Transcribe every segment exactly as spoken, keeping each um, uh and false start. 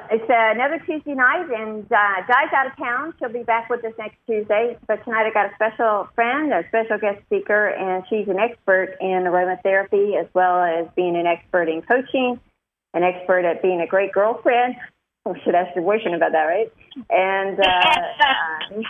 it's uh, another Tuesday night, and uh, Di's out of town. She'll be back with us next Tuesday. But tonight I got a special friend, a special guest speaker, and she's an expert in aromatherapy as well as being an expert in coaching, an expert at being a great girlfriend. We should ask your boyfriend about that, right? And uh, uh,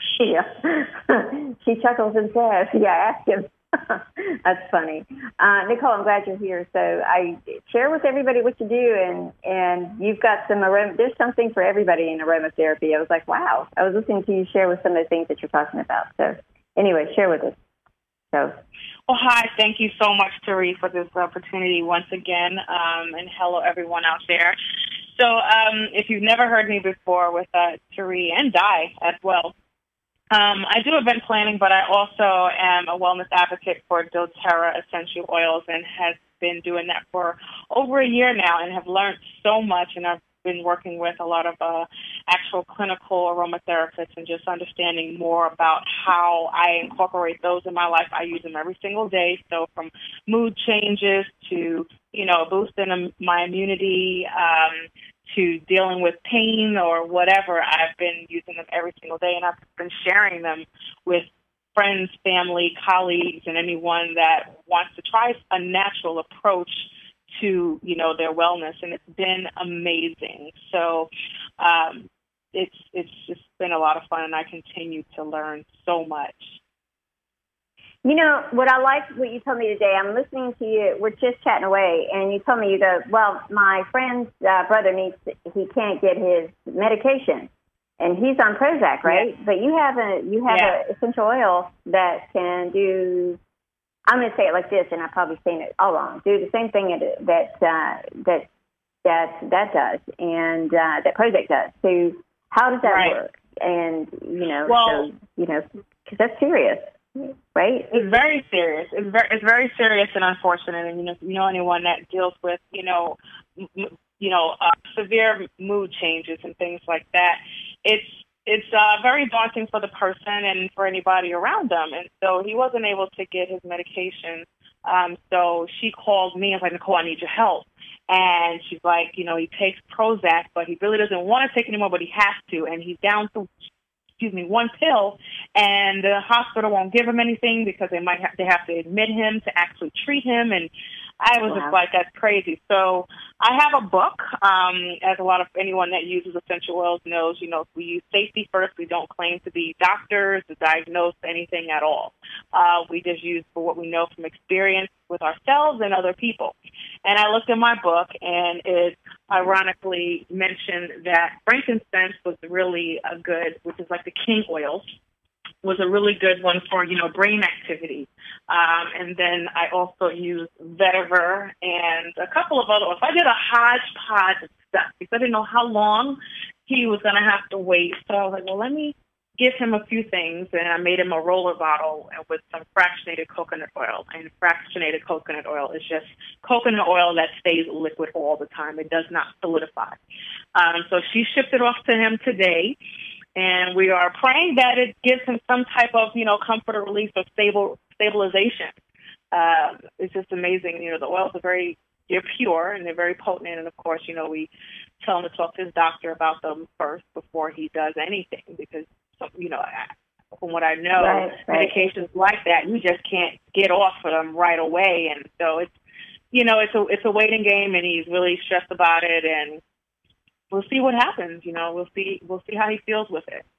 yeah, she chuckles and says, "Yeah, ask him." That's funny. Uh, Nicole, I'm glad you're here. So I share with everybody what you do, and, and you've got some aroma. There's something for everybody in aromatherapy. I was like, wow. I was listening to you share with some of the things that you're talking about. So anyway, share with us. So. Well, hi. Thank you so much, Therese, for this opportunity once again, um, and hello, everyone out there. So um, if you've never heard me before with uh, Therese and Di as well, Um, I do event planning, but I also am a wellness advocate for doTERRA essential oils and has been doing that for over a year now and have learned so much. And I've been working with a lot of uh, actual clinical aromatherapists and just understanding more about how I incorporate those in my life. I use them every single day. So from mood changes to, you know, boosting my immunity, um, to dealing with pain or whatever, I've been using them every single day, and I've been sharing them with friends, family, colleagues, and anyone that wants to try a natural approach to, you know, their wellness, and it's been amazing. So um, it's it's just been a lot of fun, and I continue to learn so much. You know, what I like what you told me today, I'm listening to you, we're just chatting away, and you told me, you go, well, my friend's uh, brother needs, he can't get his medication, and he's on Prozac, right? Yeah. But you have a, you have yeah. an essential oil that can do, I'm going to say it like this, and I'm probably saying it all wrong, do the same thing that, that, uh, that, that, that does, and uh, that Prozac does. So how does that right. work? And, you know, well, so, you know, because that's serious. Right. It's very serious. It's very, it's very serious and unfortunate. And you know, if you know anyone that deals with, you know, m- you know, uh, severe mood changes and things like that, it's it's uh, very daunting for the person and for anybody around them. And so he wasn't able to get his medication. Um, so she called me and was like, Nicole, I need your help. And she's like, you know, he takes Prozac, but he really doesn't want to take it anymore, but he has to. And he's down to excuse me, one pill, and the hospital won't give him anything because they might have, they have to admit him to actually treat him. And I was wow. just like, that's crazy. So I have a book, um, as a lot of anyone that uses essential oils knows, you know, we use safety first. We don't claim to be doctors to diagnose anything at all. Uh, we just use for what we know from experience with ourselves and other people. And I looked in my book, and it ironically mentioned that frankincense was really a good, which is like the king oil, was a really good one for, you know, brain activity. Um, and then I also used vetiver and a couple of other ones. I did a hodgepodge of stuff because I didn't know how long he was going to have to wait. So I was like, well, let me give him a few things, and I made him a roller bottle with some fractionated coconut oil. And fractionated coconut oil is just coconut oil that stays liquid all the time. It does not solidify. Um, so she shipped it off to him today, and we are praying that it gives him some type of, you know, comfort or relief or stable stabilization. Uh, it's just amazing. You know, the oils are very, they're pure and they're very potent. And of course, you know, we tell him to talk to his doctor about them first before he does anything, because, you know, from what I know, right, right. medications like that, you just can't get off of them right away. And so it's, you know, it's a, it's a waiting game, and he's really stressed about it. And we'll see what happens. You know, we'll see, we'll see how he feels with it.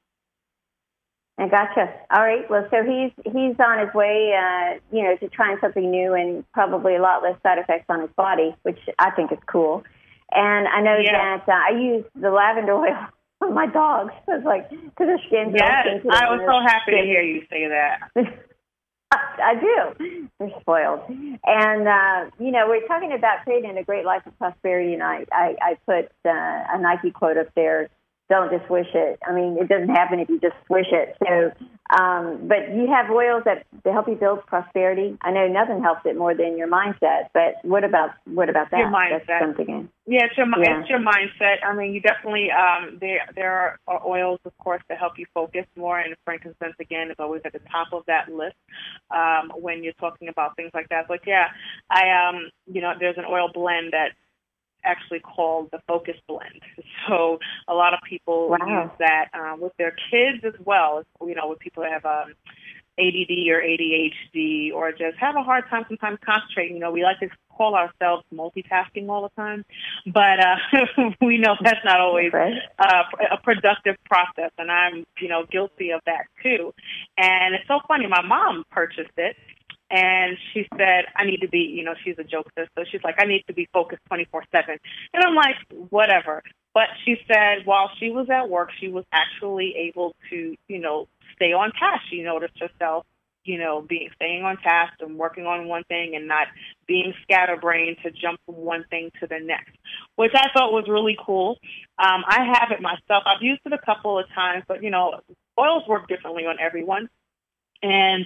I gotcha. All right. Well, so he's he's on his way, uh, you know, to trying something new and probably a lot less side effects on his body, which I think is cool. And I know yeah. that uh, I use the lavender oil on my dogs. I was like, because their skin's yes, all sensitive. I was so happy to hear you say that. I do. They're spoiled. And, uh, you know, we're talking about creating a great life of prosperity, and I, I, I put uh, a Nike quote up there, don't just wish it. I mean, it doesn't happen if you just wish it. So, um, but you have oils that, that help you build prosperity. I know nothing helps it more than your mindset, but what about what about that? Your mindset. That's something. Yeah, it's your, yeah. it's your mindset. I mean, you definitely, um, there there are oils, of course, that help you focus more, and frankincense, again, is always at the top of that list um, when you're talking about things like that. But, yeah, I, um, you know, there's an oil blend that actually called the Focus Blend. So a lot of people wow. use that um, with their kids as well. You know, with people that have um, A D D or A D H D or just have a hard time sometimes concentrating. You know, we like to call ourselves multitasking all the time, but uh, we know that's not always right. uh, a productive process, and I'm, you know, guilty of that too. And it's so funny. My mom purchased it, and she said, I need to be, you know, she's a jokester, so she's like, I need to be focused twenty-four seven. And I'm like, whatever. But she said while she was at work, she was actually able to, you know, stay on task. She noticed herself, you know, being staying on task and working on one thing and not being scatterbrained to jump from one thing to the next, which I thought was really cool. Um, I have it myself. I've used it a couple of times, but, you know, oils work differently on everyone. And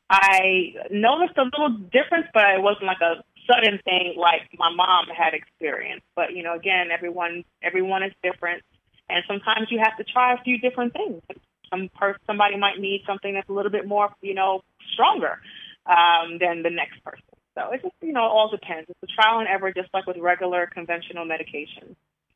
I noticed a little difference, but it wasn't like a sudden thing like my mom had experienced. But, you know, again, everyone everyone is different. And sometimes you have to try a few different things. Some per- somebody might need something that's a little bit more, you know, stronger um, than the next person. So it just, you know, it all depends. It's a trial and error, just like with regular conventional medication.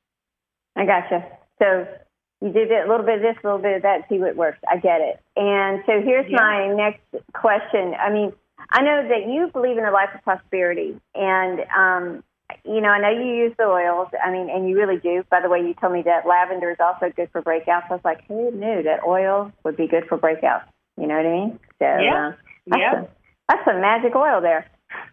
I gotcha. So you did a little bit of this, a little bit of that, see what works. I get it. And so here's yeah. my next question. I mean, I know that you believe in a life of prosperity, and um, you know, I know you use the oils. I mean, and you really do. By the way, you told me that lavender is also good for breakouts. I was like, who knew that oil would be good for breakouts? You know what I mean? So, yeah. Uh, that's, yeah. some, that's some magic oil there.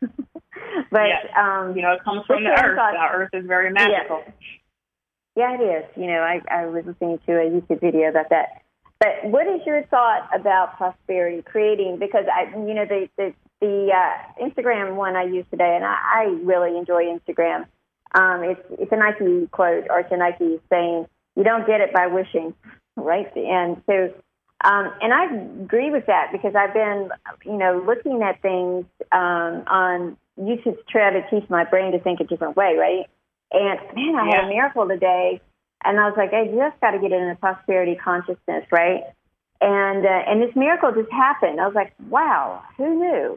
But, yes. um, you know, it comes from the earth. Thought, the earth is very magical. Yeah. yeah, it is. You know, I, I was listening to a YouTube video about that. But what is your thought about prosperity, creating, because, I, you know, the, the The uh, Instagram one I use today, and I, I really enjoy Instagram. Um, it's it's a Nike quote, or it's a Nike saying, "You don't get it by wishing," right? And so, um, and I agree with that because I've been, you know, looking at things um, on YouTube to try to teach my brain to think a different way, right? And man, I yeah. had a miracle today, and I was like, I just got to get in a prosperity consciousness, right? And uh, and this miracle just happened. I was like, wow, who knew?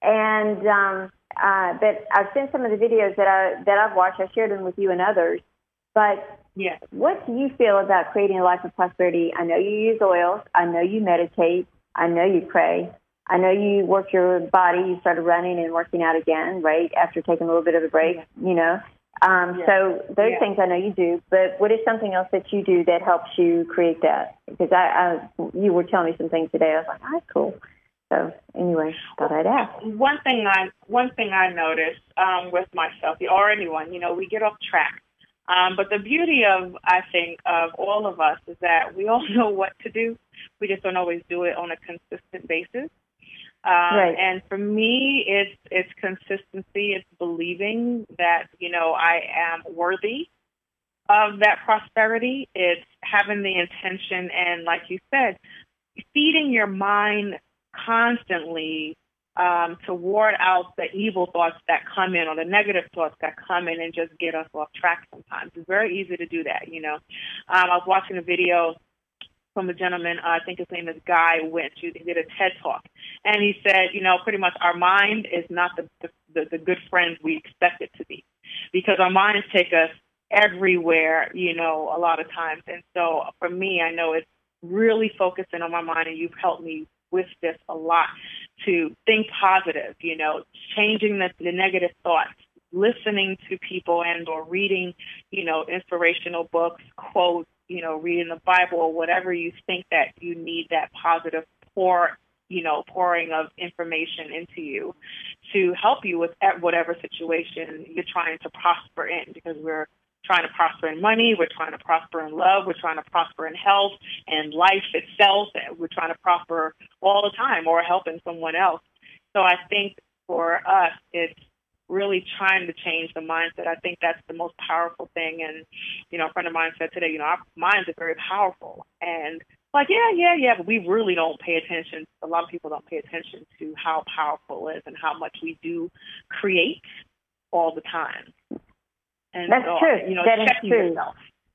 And um, uh, but I've seen some of the videos that I that I've watched. I shared them with you and others. But yeah. what do you feel about creating a life of prosperity? I know you use oils. I know you meditate. I know you pray. I know you work your body. You started running and working out again, right, after taking a little bit of a break, yeah. you know. Um, yeah. So those yeah. things I know you do. But what is something else that you do that helps you create that? Because I, I you were telling me some things today. I was like, oh, that's cool. So anyway, thought I'd ask. One thing I one thing I noticed um, with myself or anyone, you know, we get off track. Um, but the beauty of, I think, of all of us is that we all know what to do. We just don't always do it on a consistent basis. Um, right. And for me, it's it's consistency. It's believing that, you know, I am worthy of that prosperity. It's having the intention and, like you said, feeding your mind constantly um, to ward out the evil thoughts that come in or the negative thoughts that come in and just get us off track sometimes. It's very easy to do that, you know. Um, I was watching a video from a gentleman, uh, I think his name is Guy Winch, who did a TED Talk. And he said, you know, pretty much our mind is not the, the, the good friend we expect it to be, because our minds take us everywhere, you know, a lot of times. And so for me, I know it's really focusing on my mind, and you've helped me with this a lot, to think positive, you know, changing the, the negative thoughts, listening to people and or reading, you know, inspirational books, quotes, you know, reading the Bible or whatever you think that you need that positive pour, you know, pouring of information into you to help you with whatever situation you're trying to prosper in, because we're trying to prosper in money, we're trying to prosper in love, we're trying to prosper in health and life itself, we're trying to prosper all the time or helping someone else. So I think for us, it's really trying to change the mindset. I think that's the most powerful thing. And, you know, a friend of mine said today, you know, our minds are very powerful. And like, yeah, yeah, yeah, but we really don't pay attention. A lot of people don't pay attention to how powerful it is and how much we do create all the time. And that's so, true. You know, that checking is true. yourself.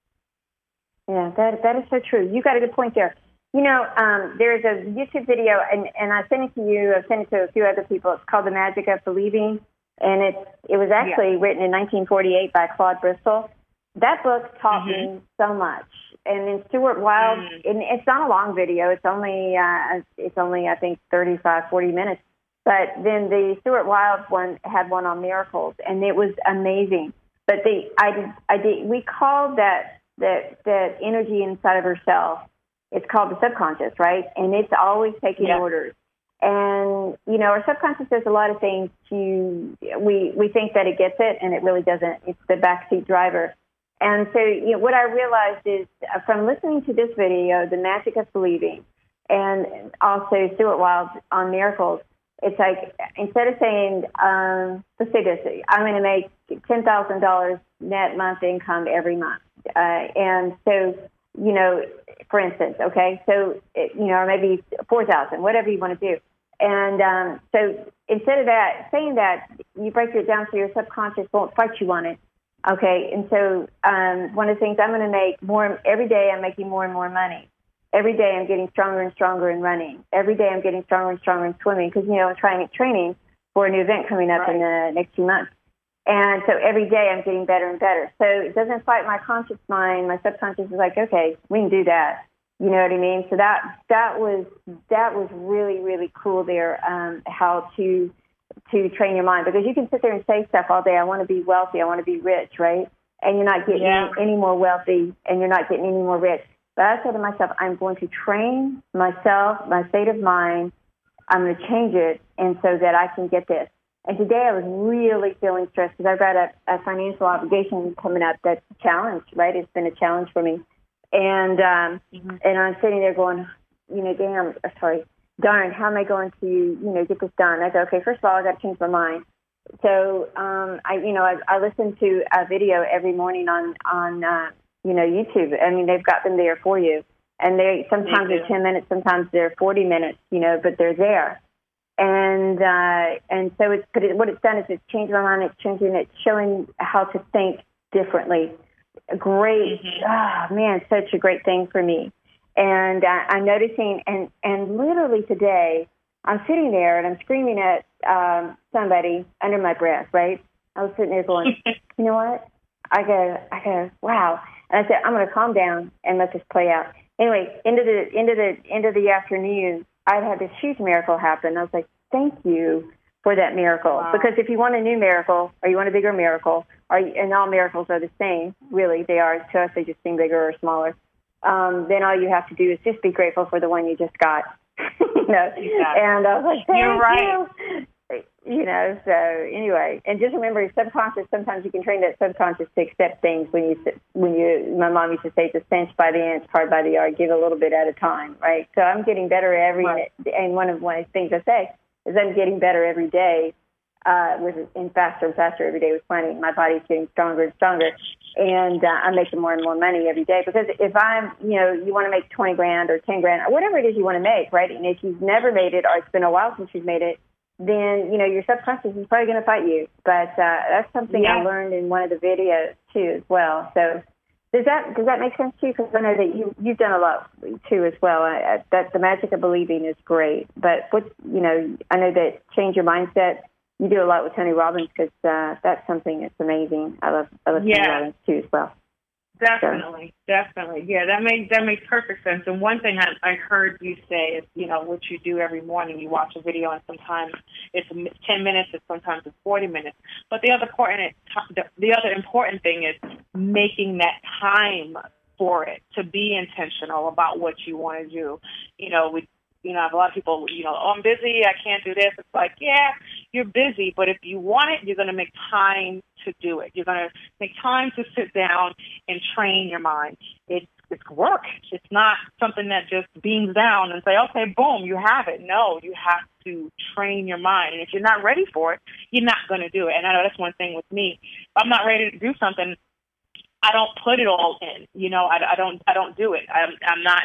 Yeah, that that is so true. You got a good point there. You know, um, there's a YouTube video, and, and I sent it to you. I've sent it to a few other people. It's called The Magic of Believing. And it's, it was actually yeah. written in nineteen forty-eight by Claude Bristol. That book taught mm-hmm. me so much. And in Stuart Wilde, mm-hmm. and it's not a long video. It's only, uh, it's only, I think, thirty-five, forty minutes. But then the Stuart Wilde one had one on miracles, and it was amazing. But the, I did, I did, we called that, that, that energy inside of herself, it's called the subconscious, right? And it's always taking yeah. orders. And, you know, our subconscious does a lot of things to, we, we think that it gets it, and it really doesn't. It's the backseat driver. And so, you know, what I realized is uh, from listening to this video, The Magic of Believing, and also Stuart Wilde on miracles, it's like, instead of saying, um, let's say this, I'm going to make ten thousand dollars net month income every month. Uh, and so, you know, for instance, okay, so, it, you know, or maybe four thousand, whatever you want to do. And um, so instead of that, saying that, you break it down so your subconscious won't fight you on it. Okay, and so um, one of the things I'm going to make more, every day I'm making more and more money. Every day I'm getting stronger and stronger in running. Every day I'm getting stronger and stronger in swimming because, you know, I'm trying training for a new event coming up right. in the next few months. And so every day I'm getting better and better. So it doesn't fight my conscious mind. My subconscious is like, okay, we can do that. You know what I mean? So that that was that was really, really cool there, um, how to to train your mind. Because you can sit there and say stuff all day, I want to be wealthy, I want to be rich, right? And you're not getting yeah. any, any more wealthy, and you're not getting any more rich. But I said to myself, I'm going to train myself, my state of mind. I'm going to change it, and so that I can get this. And today I was really feeling stressed because I've got a, a financial obligation coming up that's a challenge, right? It's been a challenge for me. And um, mm-hmm. and I'm sitting there going, you know, damn, sorry, darn, how am I going to, you know, get this done? I said, okay, first of all, I got to change my mind. So, um, I, you know, I, I listen to a video every morning on, on uh, you know, YouTube. I mean, they've got them there for you. And they sometimes they're ten minutes, sometimes they're forty minutes, you know, but they're there. And uh, and so it's, but it, what it's done is it's changed my mind. It's changing, it's showing how to think differently. Great, mm-hmm. oh, man, such a great thing for me. And uh, I'm noticing, and, and literally today, I'm sitting there and I'm screaming at um, somebody under my breath, right? I was sitting there going, you know what? I go, I go, wow. And I said, I'm going to calm down and let this play out. Anyway, into the into the end of the afternoon, I'd had this huge miracle happen. I was like, thank you for that miracle. Wow. Because if you want a new miracle or you want a bigger miracle, or, and all miracles are the same, really, they are. To us, they just seem bigger or smaller. Um, then all you have to do is just be grateful for the one you just got. you know? Exactly. And I was like, thank You're right. you. You know, so anyway, and just remember, your subconscious, sometimes you can train that subconscious to accept things when you, when you, my mom used to say, it's a cinch by the inch, hard by the yard, give a little bit at a time, right? So I'm getting better every, right. and one of one of the things I say is I'm getting better every day, uh, with, and faster and faster every day with planning. My body's getting stronger and stronger, and uh, I'm making more and more money every day. Because if I'm, you know, you want to make twenty grand or ten grand or whatever it is you want to make, right? And if you've never made it, or it's been a while since you've made it, then, you know, your subconscious is probably going to fight you. But uh, that's something yeah. I learned in one of the videos, too, as well. So does that does that make sense to you? Because I know that you, you've done a lot, too, as well. I, I, that The Magic of Believing is great. But, what, you know, I know that Change Your Mindset, you do a lot with Tony Robbins because uh, that's something that's amazing. I love, I love yeah. Tony Robbins, too, as well. Definitely, so. definitely. Yeah, that makes that makes perfect sense. And one thing I, I heard you say is, you know, what you do every morning, you watch a video, and sometimes it's ten minutes, and sometimes it's forty minutes. But the other important, the other important thing is making that time for it, to be intentional about what you want to do. You know, we. You know, I have a lot of people, you know, oh, I'm busy, I can't do this. It's like, yeah, you're busy, but if you want it, you're going to make time to do it. You're going to make time to sit down and train your mind. It's, it's work. It's not something that just beams down and say, okay, boom, you have it. No, you have to train your mind. And if you're not ready for it, you're not going to do it. And I know that's one thing with me. If I'm not ready to do something, I don't put it all in. You know, I, I don't, I don't do it. I'm, I'm not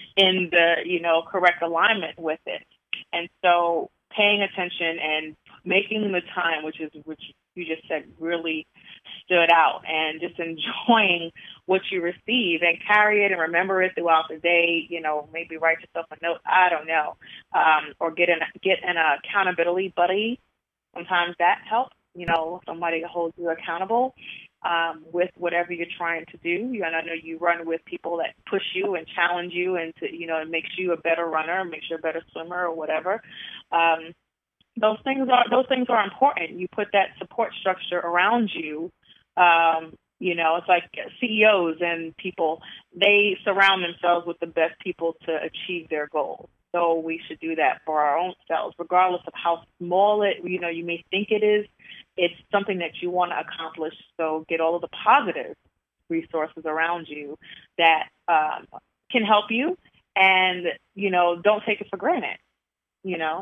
in the, you know, correct alignment with it. And so paying attention and making the time, which is, which you just said really stood out, and just enjoying what you receive and carry it and remember it throughout the day, you know, maybe write yourself a note, I don't know, um, or get an, get an accountability buddy. Sometimes that helps. you know, somebody to hold you accountable um, with whatever you're trying to do. You, and I know you run with people that push you and challenge you and, to, you know, it makes you a better runner, makes you a better swimmer or whatever. Um, those things are those things are important. You put that support structure around you. Um, you know, it's like C E Os and people, they surround themselves with the best people to achieve their goals. So we should do that for our own selves, regardless of how small it, you know, you may think it is. It's something that you want to accomplish. So get all of the positive resources around you that um, can help you, and, you know, don't take it for granted, you know.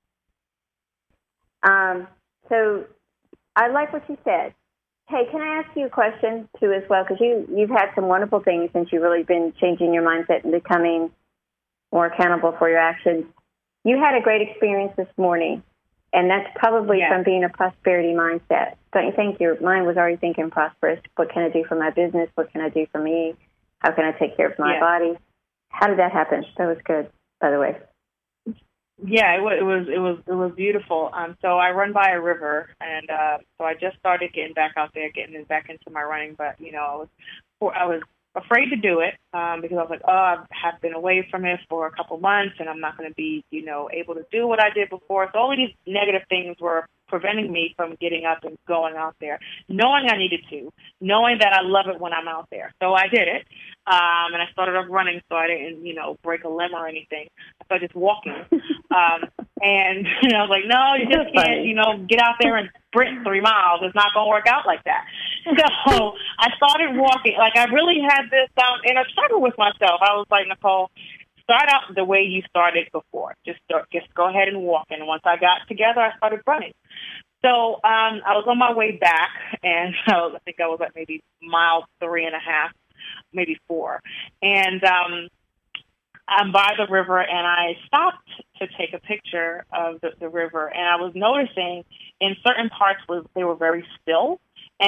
Um, so I like what you said. Hey, can I ask you a question, too, as well? Because you, you've had some wonderful things since you've really been changing your mindset and becoming more accountable for your actions. You had a great experience this morning, and that's probably yeah. from being a prosperity mindset. Don't you think your mind was already thinking prosperous? What can I do for my business? What can I do for me? How can I take care of my yeah. body? How did that happen? That was good, by the way. Yeah, it was, it was, it was, it was beautiful. Um, so I run by a river, and, uh, so I just started getting back out there, getting back into my running, but, you know, I was, I was afraid to do it, um, because I was like, oh, I have been away from it for a couple months, and I'm not going to be, you know, able to do what I did before. So all of these negative things were preventing me from getting up and going out there, knowing I needed to, knowing that I love it when I'm out there. So I did it. Um, and I started off running so I didn't, you know, break a limb or anything. I started just walking. um, and you know, I was like, no, you just can't, you know, get out there and sprint three miles. It's not going to work out like that. So I started walking. Like, I really had this um, inner struggle with myself. I was like, Nicole, start out the way you started before. Just start, just go ahead and walk. And once I got together, I started running. So um, I was on my way back, and I, was, I think I was at maybe mile three and a half, maybe four. And um, I'm by the river, and I stopped to take a picture of the, the river. And I was noticing in certain parts where they were very still,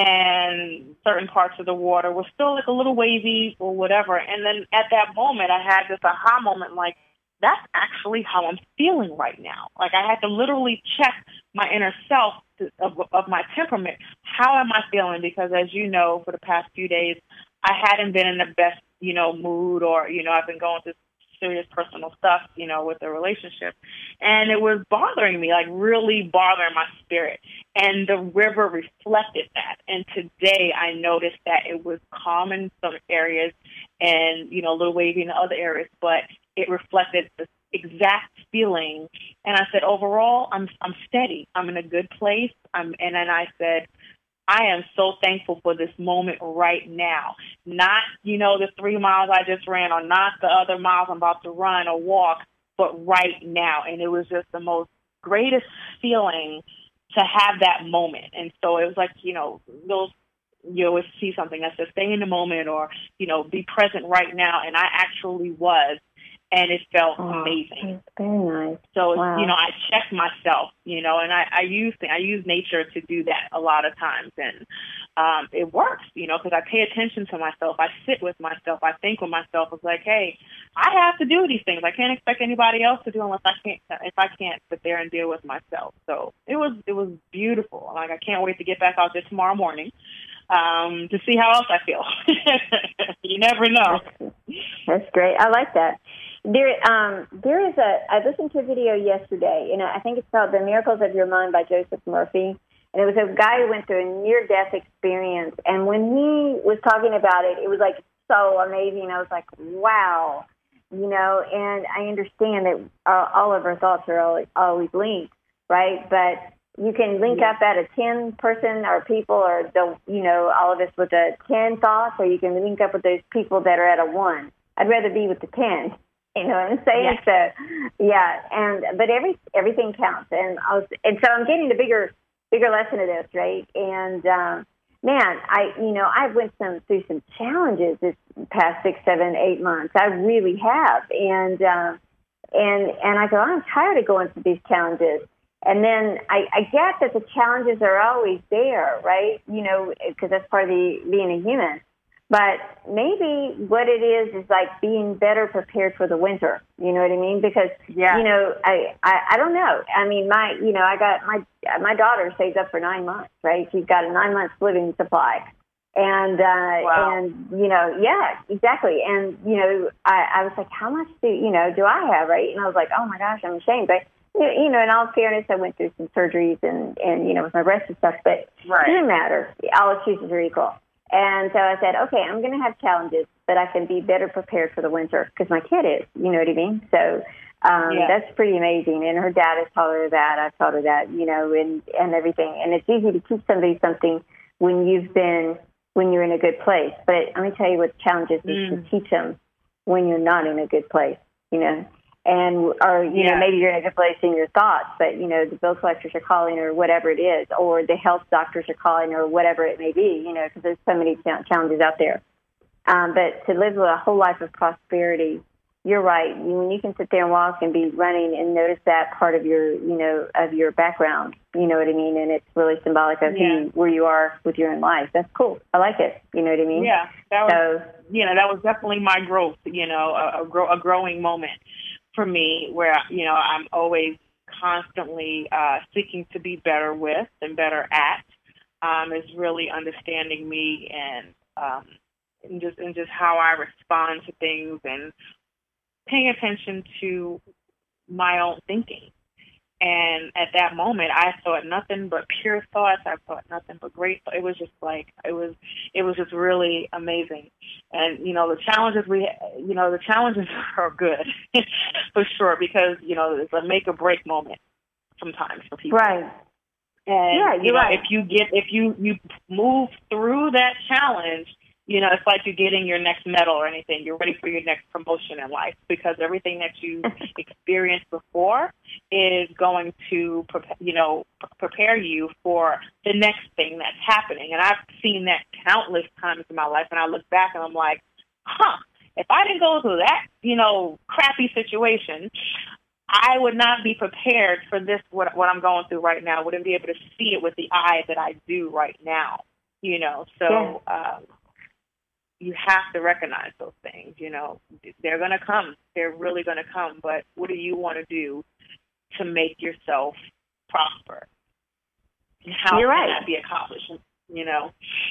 and certain parts of the water were still like a little wavy or whatever. And then at that moment, I had this aha moment, like, that's actually how I'm feeling right now. Like, I had to literally check my inner self to, of, of my temperament. How am I feeling? Because as you know, for the past few days, I hadn't been in the best, you know, mood, or, you know, I've been going through serious personal stuff, you know, with the relationship. And it was bothering me, like really bothering my spirit. And the river reflected that. And today I noticed that it was calm in some areas and, you know, a little wavy in other areas, but it reflected the exact feeling. And I said, overall, I'm I'm steady. I'm in a good place. I'm, and then I said, I am so thankful for this moment right now. Not, you know, the three miles I just ran, or not the other miles I'm about to run or walk, but right now. And it was just the most greatest feeling to have that moment. And so it was like, you know, those, you always see something that says stay in the moment, or, you know, be present right now. And I actually was. And it felt oh, amazing. Very nice. So, wow. you know, I checked myself, you know, and I, I use I use nature to do that a lot of times. And um, it works, you know, because I pay attention to myself. I sit with myself. I think with myself. It's like, hey, I have to do these things. I can't expect anybody else to do unless I can't, if I can't sit there and deal with myself. So it was it was beautiful. Like, I can't wait to get back out there tomorrow morning um, to see how else I feel. You never know. That's, that's great. I like that. There, um, there is a, I listened to a video yesterday, and I think it's called The Miracles of Your Mind by Joseph Murphy. And it was a guy who went through a near-death experience. And when he was talking about it, it was like so amazing. I was like, wow, you know, and I understand that uh, all of our thoughts are always, always linked, right? But you can link yeah. up at a ten person or people, or, the, you know, all of us with a ten thoughts, or you can link up with those people that are at a one. I'd rather be with the ten. You know what I'm saying? Yes. So, yeah, and but every everything counts, and I was, and so I'm getting a bigger bigger lesson of this, right? And um, man, I you know I went some through some challenges this past six, seven, eight months. I really have, and uh, and and I go, I'm tired of going through these challenges. And then I, I get that the challenges are always there, right? You know, because that's part of the being a human. But maybe what it is is like being better prepared for the winter. You know what I mean? Because, yeah. you know, I, I, I don't know. I mean, my, you know, I got my, my daughter saved up for nine months, right? She's got a nine months living supply. And, uh, wow. and, you know, yeah, exactly. And, you know, I, I was like, how much do, you know, do I have, right? And I was like, oh my gosh, I'm ashamed. But, you know, in all fairness, I went through some surgeries and, and, you know, with my breast and stuff, but right. it didn't matter. All excuses are equal. And so I said, okay, I'm going to have challenges, but I can be better prepared for the winter because my kid is, you know what I mean? So um, yeah. that's pretty amazing. And her dad has taught her that. I've taught her that, you know, and, and everything. And it's easy to teach somebody something when you've been, when you're in a good place. But let me tell you what the challenge is, mm. is to teach them when you're not in a good place, you know. And, or, you yeah. know, maybe you're in a good place in your thoughts, but, you know, the bill collectors are calling or whatever it is, or the health doctors are calling or whatever it may be, you know, because there's so many challenges out there. Um, but to live a whole life of prosperity, you're right. You, when you can sit there and walk and be running and notice that part of your, you know, of your background, you know what I mean? And it's really symbolic of yeah. who you, where you are with your own life. That's cool. I like it. You know what I mean? Yeah. That was, so, you know, that was definitely my growth, you know, a, a, grow, a growing moment for me where, you know, I'm always constantly uh, seeking to be better with and better at, um, is really understanding me and, um, and just and just how I respond to things and paying attention to my own thinking. And at that moment, I thought nothing but pure thoughts. I thought nothing but great. It was just like, it was, it was just really amazing. And, you know, the challenges we, you know, the challenges are good for sure, because, you know, it's a make or break moment sometimes for people. Right. And, yeah, you you're know, right. if you get, if you, you move through that challenge, you know, it's like you're getting your next medal or anything. You're ready for your next promotion in life, because everything that you experienced before is going to, you know, prepare you for the next thing that's happening. And I've seen that countless times in my life, and I look back and I'm like, huh, if I didn't go through that, you know, crappy situation, I would not be prepared for this, what, what I'm going through right now. I wouldn't be able to see it with the eye that I do right now, you know. So, yeah. um, you have to recognize those things, you know. They're going to come. They're really going to come. But what do you want to do to make yourself prosper? And how You're can right. that be accomplished, you know?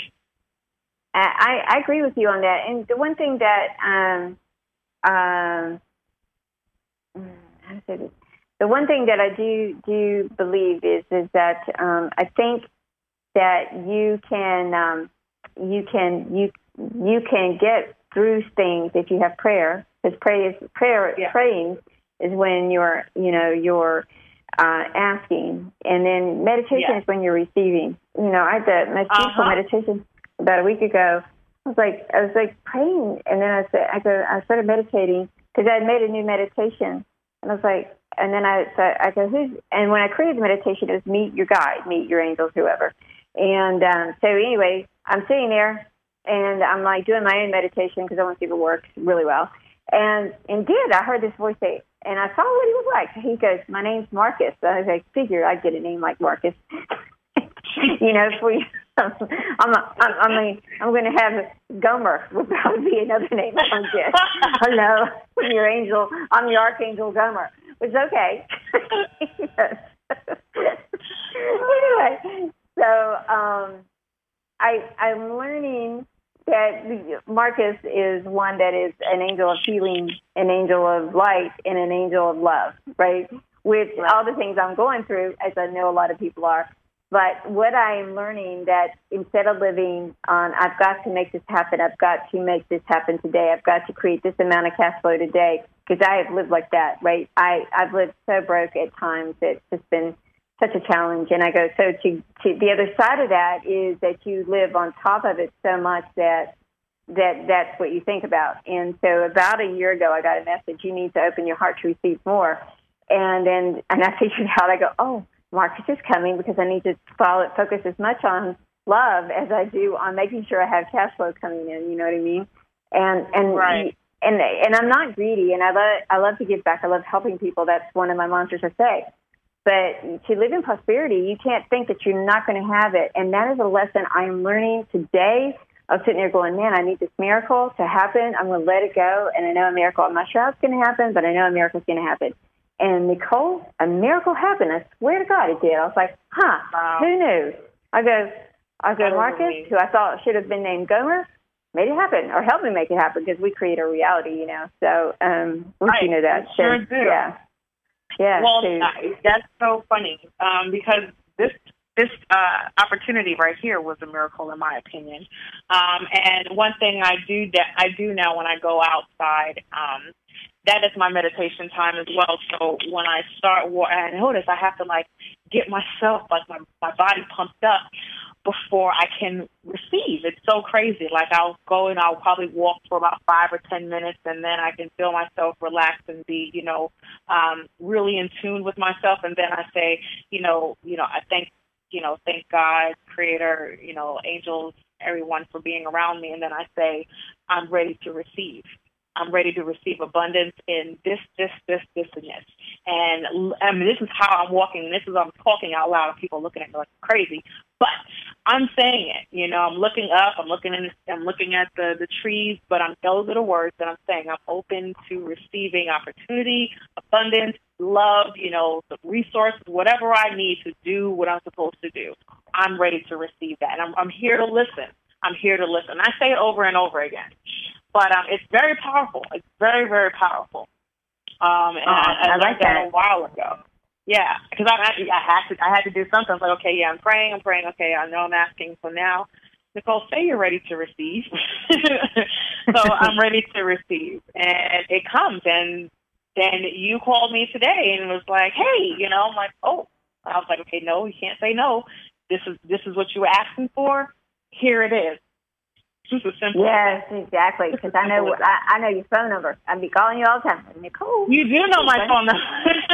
I, I agree with you on that. And the one thing that, um, um, how to say this? The one thing that I do do believe is is that um, I think that you can um, you can you you can get through things if you have prayer. Because prayer is prayer yeah. praying is when you're you know you're uh, asking, and then meditation yeah. is when you're receiving. You know, I had the most peaceful uh-huh. meditation about a week ago. I was like I was like praying, and then I said I go I started meditating because I had made a new meditation. And I was like, and then I, so I go, who's, and when I created the meditation, it was meet your guide, meet your angels, whoever. And um, so anyway, I'm sitting there and I'm like doing my own meditation because I want to see if it works really well. And indeed, I heard this voice say, and I saw what he was like. He goes, my name's Marcus. So I was like, figure I'd get a name like Marcus. you know, for you. I'm, a, I'm, I mean, I'm going to have Gomer would probably be another name I don't get. Hello, I'm your angel. I'm your archangel Gomer, which is okay. Anyway, so um, I, I'm learning that Marcus is one that is an angel of healing, an angel of light, and an angel of love, right? With right. all the things I'm going through, as I know a lot of people are. But what I am learning that instead of living on, I've got to make this happen, I've got to make this happen today, I've got to create this amount of cash flow today, because I have lived like that, right? I, I've lived so broke at times. It's just been such a challenge. And I go, so to, to the other side of that is that you live on top of it so much that that that's what you think about. And so about a year ago, I got a message, you need to open your heart to receive more. And then and I figured out, I go, oh, Marcus is coming because I need to follow, focus as much on love as I do on making sure I have cash flow coming in. You know what I mean? And and right. and and I'm not greedy, and I love I love to give back. I love helping people. That's one of my mantras I say. But to live in prosperity, you can't think that you're not going to have it, and that is a lesson I'm learning today I was sitting there going, man, I need this miracle to happen. I'm going to let it go. And I know a miracle. I'm not sure how it's going to happen, but I know a miracle's going to happen. And Nicole, a miracle happened. I swear to God it did. I was like, huh, wow. Who knew? I go, I go, Marcus, who I thought should have been named Gomer, made it happen or helped me make it happen because we create our reality, you know. So, um, right. you know that. Sure so, do. Yeah. Yeah. Well, so, that's so funny um, because this this uh, opportunity right here was a miracle in my opinion. Um, and one thing I do that I do now when I go outside, um, that is my meditation time as well. So when I start, I notice I have to like get myself, like my, my body pumped up before I can receive. It's so crazy. Like I'll go and I'll probably walk for about five or ten minutes and then I can feel myself relax and be, you know, um, really in tune with myself. And then I say, you know, you know, I thank, you know, thank God, Creator, you know, angels, everyone for being around me. And then I say, I'm ready to receive. I'm ready to receive abundance in this, this, this, this, and this. And I mean, this is how I'm walking. This is I'm talking out loud, and people looking at me like crazy. But I'm saying it. You know, I'm looking up. I'm looking in. I'm looking at the the trees. But I'm those are the words that I'm saying. I'm open to receiving opportunity, abundance, love. You know, the resources, whatever I need to do what I'm supposed to do. I'm ready to receive that, and I'm I'm here to listen. I'm here to listen. I say it over and over again. But um, it's very powerful. It's very, very powerful. Um, and oh, I, I, I learned like that, that a while ago. Yeah, because I, I, I had to, I had to do something. I was like, okay, yeah, I'm praying, I'm praying. Okay, I know I'm asking. So now, Nicole, say you're ready to receive. So I'm ready to receive, and it comes. And then you called me today and was like, hey, you know, I'm like, oh, I was like, okay, no, you can't say no. This is this is what you were asking for. Here it is. Super simple. Yes, exactly. Because I know I, I know your phone number. I'd be calling you all the time, Nicole. You do know my phone number,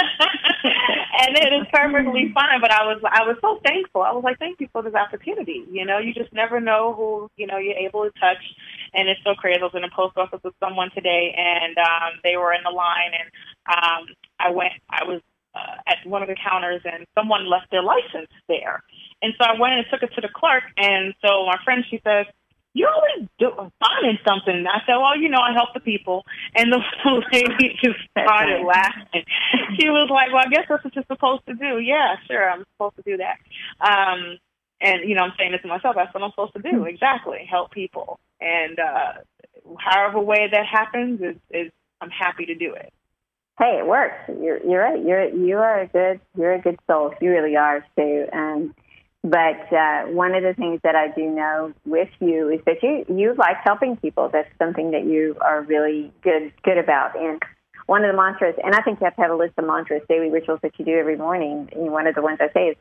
and it is perfectly fine. But I was I was so thankful. I was like, thank you for this opportunity. You know, you just never know who you know you're able to touch, and it's so crazy. I was in the post office with someone today, and um, they were in the line, and um, I went. I was uh, at one of the counters, and someone left their license there, and so I went and took it to the clerk. And so my friend, she says, you always do finding something. I said, well, you know, I help the people. And the lady just started laughing. She was like, well, I guess that's what you're supposed to do. Yeah, sure, I'm supposed to do that. Um, and, you know, I'm saying this to myself. That's what I'm supposed to do. Exactly, help people. And uh, however way that happens, is, is I'm happy to do it. Hey, it works. You're you're right. You're you are a good you're a good soul. You really are, Sue. And But uh, one of the things that I do know with you is that you, you like helping people. That's something that you are really good good about. And one of the mantras, and I think you have to have a list of mantras, daily rituals that you do every morning. And one of the ones I say is,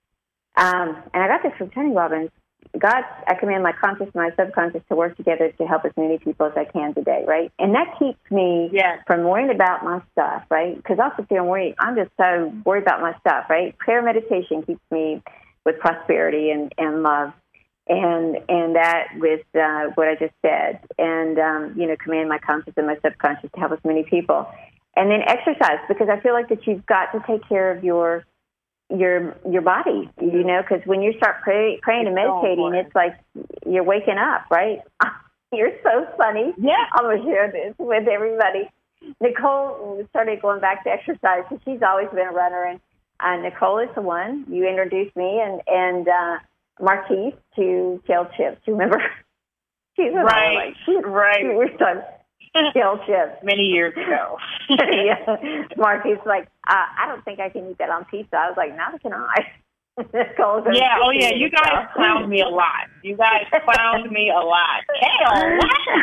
um, and I got this from Tony Robbins, God, I command my conscious and my subconscious to work together to help as many people as I can today, right? And that keeps me yes. from worrying about my stuff, right? Because I'll sit there and worry. I'm just so worried about my stuff, right? Prayer meditation keeps me with prosperity and, and love, and and that with uh, what I just said, and um, you know, command my conscious and my subconscious to help as many people, and then exercise, because I feel like that you've got to take care of your your your body, you know, because when you start pray, praying and meditating, it's like you're waking up, right? You're so funny. Yeah, I'm gonna share this with everybody. Nicole started going back to exercise, so she's always been a runner, and Uh, Nicole is the one. You introduced me and, and uh, Marquise to Kale Chips. You remember? She's right, like, right. We were talking Kale Chips. Many years ago. Yeah. Marquise was like, uh, I don't think I can eat that on pizza. I was like, neither can I. Nicole yeah, oh yeah, you guys clowned me a lot. You guys clowned me a lot. Kale,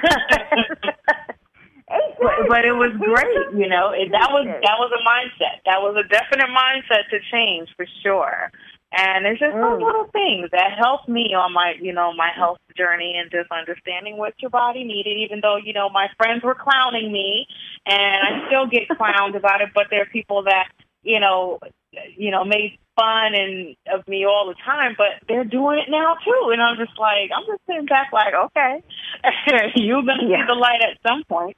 what? But, but it was great, you know. It, that was that was a mindset. That was a definite mindset to change for sure. And it's just those mm. little things that helped me on my, you know, my health journey and just understanding what your body needed. Even though, you know, my friends were clowning me, and I still get clowned about it. But there are people that, you know, you know, made fun and of me all the time, but they're doing it now too. And I'm just like, I'm just sitting back like, okay, you're going to yeah. see the light at some point.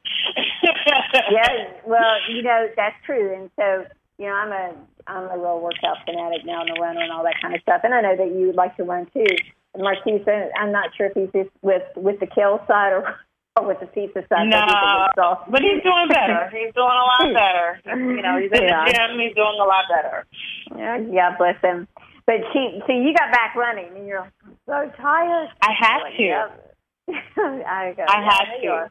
Yeah, well, you know, that's true. And so, you know, I'm a, I'm a real workout fanatic now, and a runner and all that kind of stuff. And I know that you would like to run too. Marquise, I'm not sure if he's just with, with the kale side or, or with the pizza side. No, but he's doing better. He's doing a lot better. You know, he's in yeah. the gym. He's doing a lot better. Yeah, yeah, bless him. But she, so you got back running, and you're so tired. I had like, to. Yep. I, go, I yeah, had to.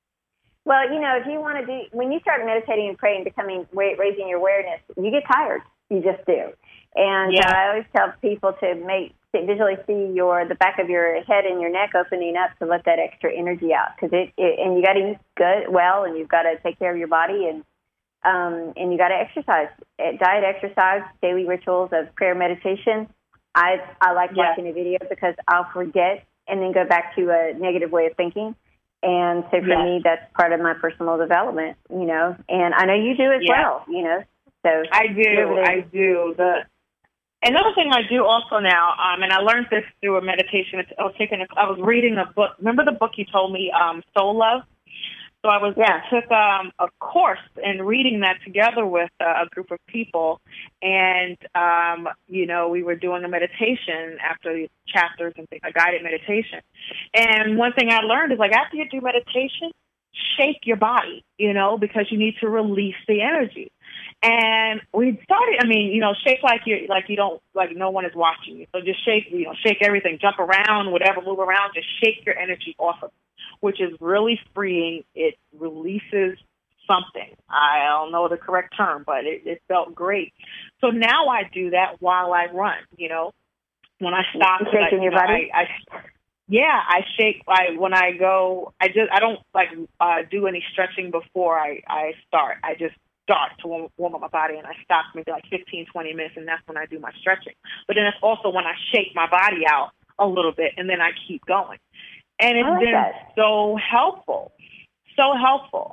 Well, you know, if you want to do, when you start meditating and praying, becoming, raising your awareness, you get tired. You just do. And yeah. uh, I always tell people to make, to visually see your, the back of your head and your neck opening up to let that extra energy out. Cause it, it and you got to eat good, well, and you've got to take care of your body, and, um, and you got to exercise, diet, exercise, daily rituals of prayer, meditation. I, I like yeah. watching a video because I'll forget and then go back to a negative way of thinking. And so for yes. me, that's part of my personal development, you know, and I know you do as yeah. well, you know. So I do, I do. The Another thing I do also now, um, and I learned this through a meditation. I was taking, a, I was reading a book. Remember the book you told me, um, Soul Love? So I was yeah. I took um, a course in reading that together with uh, a group of people, and um, you know we were doing a meditation after the chapters and things, a guided meditation. And one thing I learned is like after you do meditation, shake your body, you know, because you need to release the energy. And we started, I mean, you know, shake like you like you don't, like no one is watching you. So just shake, you know, shake everything, jump around, whatever, move around, just shake your energy off of it, which is really freeing. It releases something. I don't know the correct term, but it, it felt great. So now I do that while I run, you know, when I stop. Shaking I, your you know, body? I, I, yeah, I shake. I, when I go, I just, I don't like uh, do any stretching before I, I start. I just start to warm, warm up my body, and I stop maybe like fifteen, twenty minutes, and that's when I do my stretching. But then it's also when I shake my body out a little bit, and then I keep going. And it's like been that. so helpful, so helpful,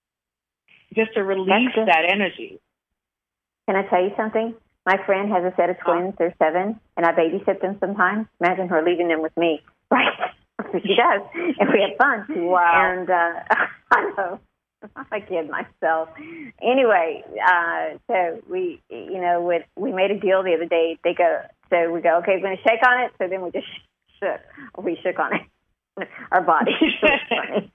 just to release that energy. Can I tell you something? My friend has a set of twins. They're seven, and I babysit them sometimes. Imagine her leaving them with me. Right. She does. And we have fun. Wow. And uh, I know. I kid myself. Anyway, uh, so we, you know, with, we made a deal the other day. They go, so we go, okay, we're going to shake on it. So then we just shook. We shook on it. Our body. So funny.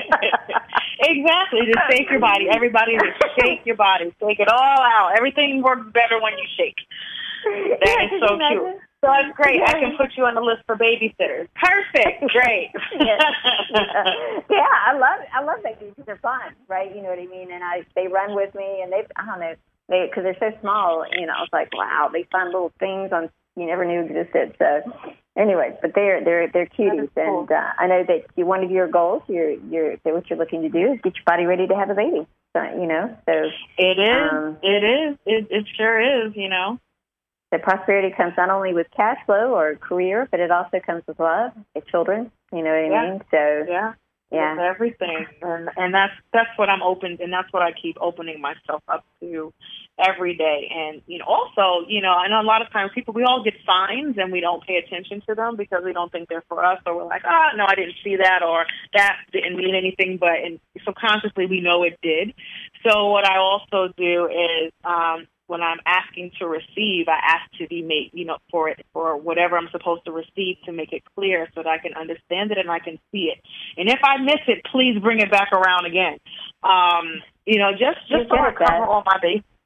Exactly. Just shake your body. Everybody just shake your body. Shake it all out. Everything works better when you shake. That yeah, is so cute. So that's great. Yeah. I can put you on the list for babysitters. Perfect. Great. yeah. yeah, I love I love babies because they're fun, right? You know what I mean? And I they run with me, and they I don't know they because they're so small. You know, it's like wow, they find little things on you never knew existed. So anyway, but they're they're they're cuties, cool. and uh, I know that you, one of your goals, your your that what you're looking to do is get your body ready to have a baby. So you know, so it is. Um, it is. It it sure is. You know. The prosperity comes not only with cash flow or career, but it also comes with love, with children. You know what I yeah. mean? So yeah, yeah, with everything, and and that's that's what I'm open, and that's what I keep opening myself up to every day. And you know, also, you know, I know a lot of times people we all get signs and we don't pay attention to them because we don't think they're for us, or we're like, oh no, I didn't see that, or that didn't mean anything, but and subconsciously we know it did. So what I also do is. Um, When I'm asking to receive, I ask to be made, you know, for it, for whatever I'm supposed to receive to make it clear so that I can understand it and I can see it. And if I miss it, please bring it back around again. Um, you know, just, just so I cover all my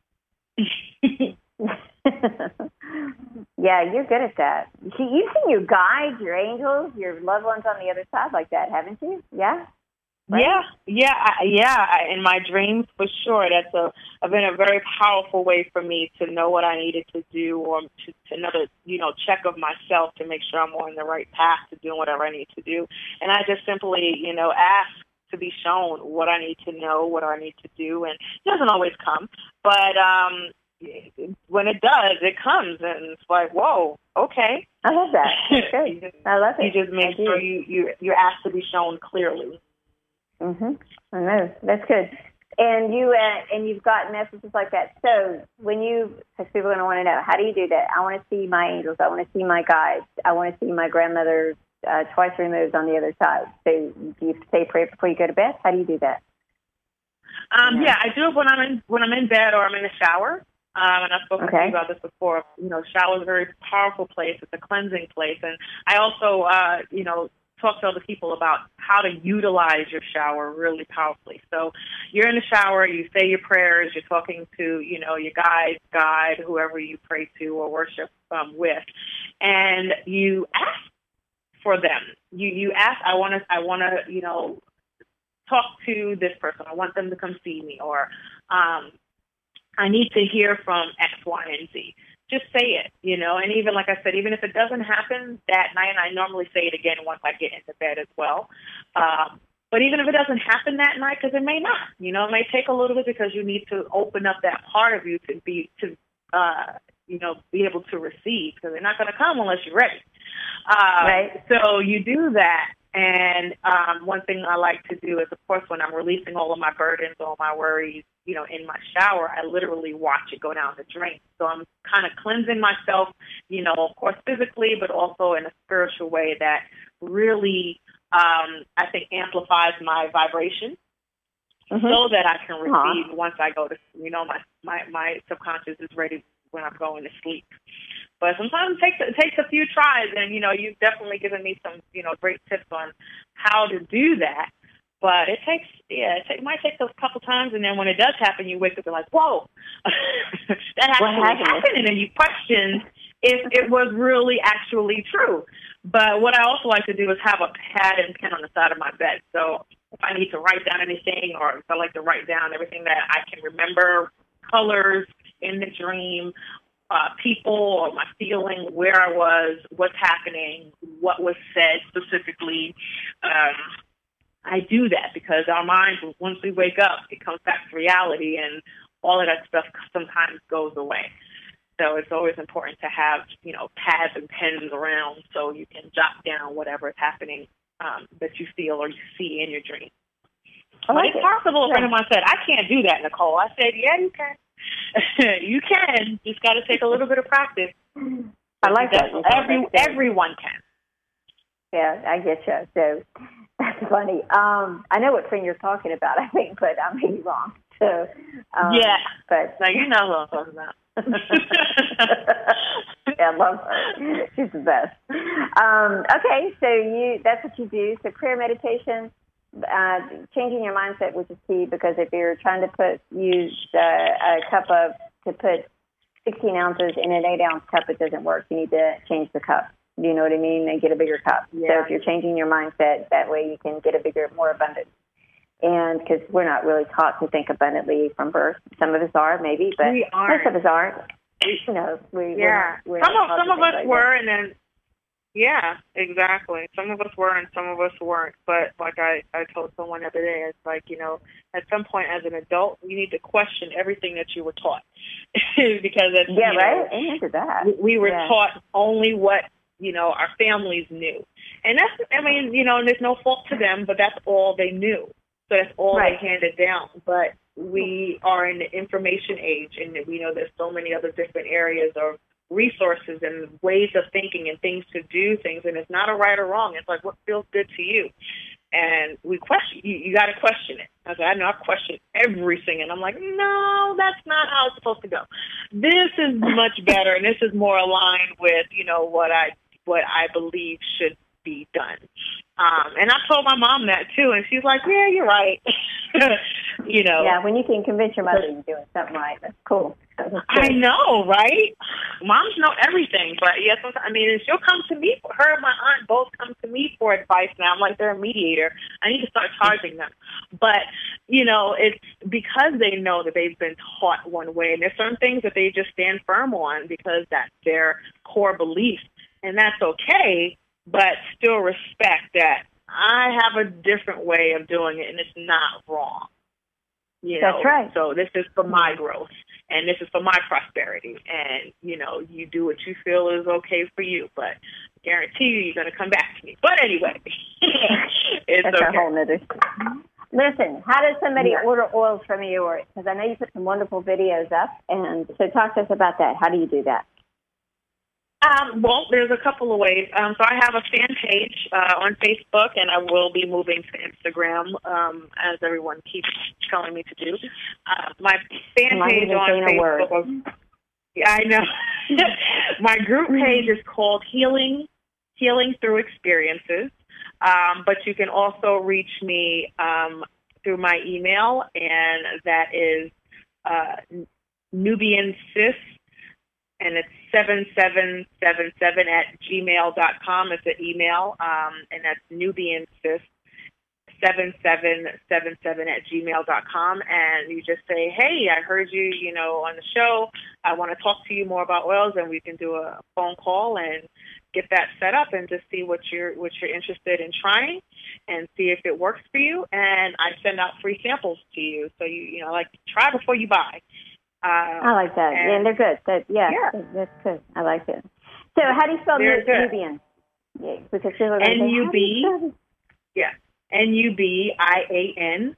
bases. Yeah, you're good at that. You've seen your guides, your angels, your loved ones on the other side like that, haven't you? Yeah? Right? Yeah, yeah, I, yeah. I, in my dreams, for sure. That's a, a been a very powerful way for me to know what I needed to do, or to, to another, you know, check of myself to make sure I'm on the right path to doing whatever I need to do. And I just simply, you know, ask to be shown what I need to know, what I need to do, and it doesn't always come, but um, when it does, it comes, and it's like, whoa, okay. I love that. That's good. just, I love it. You just make sure you you you're asked to be shown clearly. Mhm. I know. That's good. And you uh, and you've got messages like that. So when you, because people are going to want to know, how do you do that? I want to see my angels. I want to see my guides. I want to see my grandmother uh, twice removed on the other side. So do you say prayer before you go to bed? How do you do that? Um, yeah. yeah, I do it when I'm in when I'm in bed or I'm in the shower. Um, and I've spoken okay. to you about this before. You know, shower is a very powerful place. It's a cleansing place. And I also, uh, you know, talk to other people about how to utilize your shower really powerfully. So you're in the shower, you say your prayers, you're talking to, you know, your guide, guide, whoever you pray to or worship um, with, and you ask for them. You you ask, I want to, I want to, you know, talk to this person. I want them to come see me, or um, I need to hear from X, Y, and Z. Just say it, you know, and even like I said, even if it doesn't happen that night, and I normally say it again once I get into bed as well. Um, but even if it doesn't happen that night, because it may not, you know, it may take a little bit because you need to open up that part of you to be, to, uh, you know, be able to receive, because they're not going to come unless you're ready. Uh, right. So you do that. And um, one thing I like to do is, of course, when I'm releasing all of my burdens, all my worries, you know, in my shower, I literally watch it go down the drain. So I'm kind of cleansing myself, you know, of course, physically, but also in a spiritual way that really, um, I think, amplifies my vibration, mm-hmm. so that I can receive Aww. Once I go to, you know, my, my, my subconscious is ready when I'm going to sleep. But sometimes it takes, it takes a few tries, and, you know, you've definitely given me some, you know, great tips on how to do that. But it takes, yeah, it, take, it might take a couple times, and then when it does happen, you wake up and like, whoa, that actually happened, and then you question if it was really actually true. But what I also like to do is have a pad and pen on the side of my bed. So if I need to write down anything, or if I like to write down everything that I can remember, colors in the dream, Uh, people, or my feeling, where I was, what's happening, what was said specifically. Um, I do that because our minds, once we wake up, it comes back to reality, and all of that stuff sometimes goes away. So it's always important to have, you know, pads and pens around so you can jot down whatever is happening um, that you feel or you see in your dream. But like it's it. possible. A friend of mine said, I can't do that, Nicole. I said, yeah, you can. You can. Just got to take a little bit of practice. I like that. Every, everyone can. Yeah, I get you. So that's funny. Um, I know what friend you're talking about, I think, but I may be wrong. So um, yeah, but now you know who I'm talking about. Yeah, I love her. She's the best. Um, okay, so you that's what you do. So prayer, meditation. Uh, changing your mindset, which is key, because if you're trying to put use uh, a cup of to put sixteen ounces in an eight ounce cup, it doesn't work. You need to change the cup. Do you know what I mean? And get a bigger cup. Yeah. So if you're changing your mindset, that way you can get a bigger, more abundant. And because we're not really taught to think abundantly from birth, some of us are maybe, but we aren't. most of us aren't. You know, we yeah. We're not, we're some of some of us like were, that. and then. Yeah, exactly. Some of us were and some of us weren't. But like I, I told someone the other day, it's like, you know, at some point as an adult, you need to question everything that you were taught. Because, it's, yeah, you right? know, Amen to that. we, we were yeah. taught only what, you know, our families knew. And that's, I mean, you know, and there's no fault to them, but that's all they knew. So that's all right. they handed down. But we are in the information age, and we know there's so many other different areas of resources and ways of thinking and things to do things, and it's not a right or wrong. It's like what feels good to you, and we question. You, you got to question it. I said, I know I question everything, and I'm like, no, that's not how it's supposed to go. This is much better, and this is more aligned with, you know, what I what I believe should be done. Um, and I told my mom that too, and she's like, yeah, you're right. You know. Yeah, when you can convince your mother you're doing something right, that's cool. That's I know, right? Moms know everything, but yes, yeah, I mean, she'll come to me. Her and my aunt both come to me for advice now. I'm like, they're a mediator. I need to start charging them. But, you know, it's because they know that they've been taught one way, and there's certain things that they just stand firm on because that's their core belief, and that's okay, but still respect that I have a different way of doing it, and it's not wrong. You know? That's right. So this is for my growth, and this is for my prosperity. And, you know, you do what you feel is okay for you, but I guarantee you you're going to come back to me. But anyway, it's That's okay. a whole nother story. Listen, how does somebody yeah. order oils from you? Because I know you put some wonderful videos up, and so talk to us about that. How do you do that? Um, well, there's a couple of ways. Um, so I have a fan page uh, on Facebook, and I will be moving to Instagram, um, as everyone keeps telling me to do. Uh, my fan I'm page on Facebook. Yeah, I know. My group page is called Healing Healing Through Experiences, um, but you can also reach me um, through my email, and that is uh, Nubian Sis, and it's seven seven seven seven at gmail dot com. It's an email, um, and that's Nubian Sis. seven seven seven seven at gmail dot com, and you just say, hey, I heard you, you know, on the show. I want to talk to you more about oils, and we can do a phone call and get that set up and just see what you're what you're interested in trying and see if it works for you. And I send out free samples to you, so you you know, like, try before you buy. Uh, I like that, and, and they're good. That, yeah, yeah, that's good. I like it. So, how do you spell Nubian? Yeah, because N U B. Yeah. N U B I A N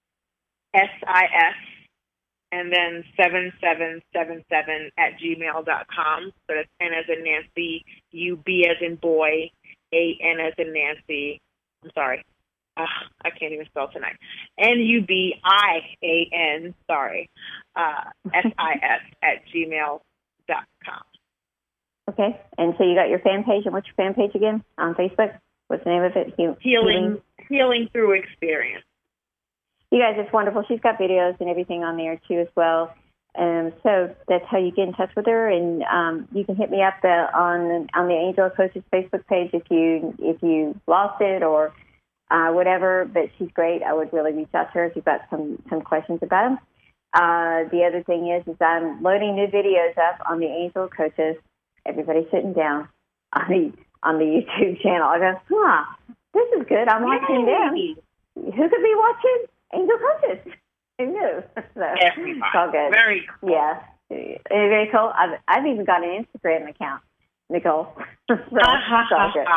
S I S, and then seven seven seven seven at gmail dot com. So that's N as in Nancy, U B as in boy, A N as in Nancy. I'm sorry. Uh, I can't even spell tonight. N U B I A N, sorry, uh, S I S at gmail dot com. Okay. And so you got your fan page. And what's your fan page again on Facebook? What's the name of it? He- Healing, Healing Through Experience. You guys, it's wonderful. She's got videos and everything on there, too, as well. Um, so that's how you get in touch with her. And um, you can hit me up uh, on on the Angel Coaches Facebook page if you if you lost it or uh, whatever. But she's great. I would really reach out to her if you've got some, some questions about them. Uh, the other thing is, is I'm loading new videos up on the Angel Coaches. Everybody's sitting down on the on the YouTube channel. I go, huh, this is good. I'm watching Yay. them. Who could be watching Angel Coaches? Who knew? So, Everybody. It's all good. Very cool. Yeah. Very cool. I've, I've even got an Instagram account, Nicole. So, it's all good.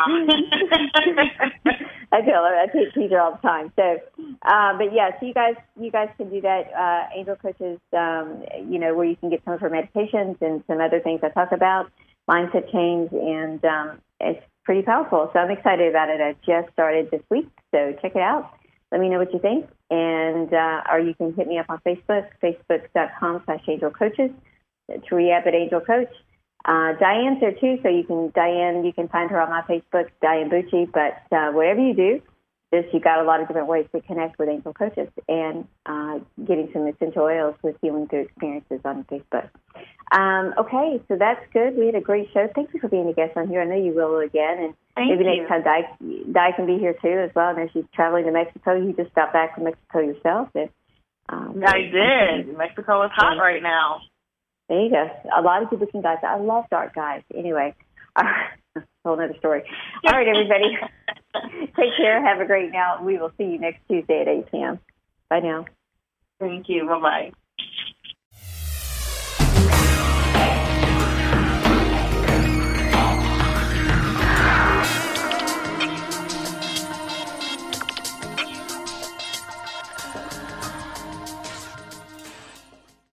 I tell her, I teach, teach her all the time. So, uh, but yeah, so you guys, you guys can do that. Uh, Angel Coaches, um, you know, where you can get some of her meditations and some other things I talk about, mindset change, and um, it's pretty powerful. So I'm excited about it. I just started this week, so check it out. Let me know what you think. And, uh, or you can hit me up on Facebook, facebook.com slash Angel Coaches, Taria Abbott Angel Coach. Uh, Diane's there too, so you can, Diane, you can find her on my Facebook, Diane Bucci, but, uh, whatever you do, just, you got a lot of different ways to connect with Angel Coaches and, uh, getting some essential oils with Healing Through Experiences on Facebook. Um, okay, so that's good. We had a great show. Thank you for being a guest on here. I know you will again, and Thank maybe you. next time Di, Di can be here too as well. I know she's traveling to Mexico. You just got back from Mexico yourself. And, um, I did. Mexico is hot right now. There you go. A lot of good looking guys. I love dark guys. Anyway, whole other story. All right, everybody. Take care. Have a great night. We will see you next Tuesday at eight p.m. Bye now. Thank you. Bye-bye.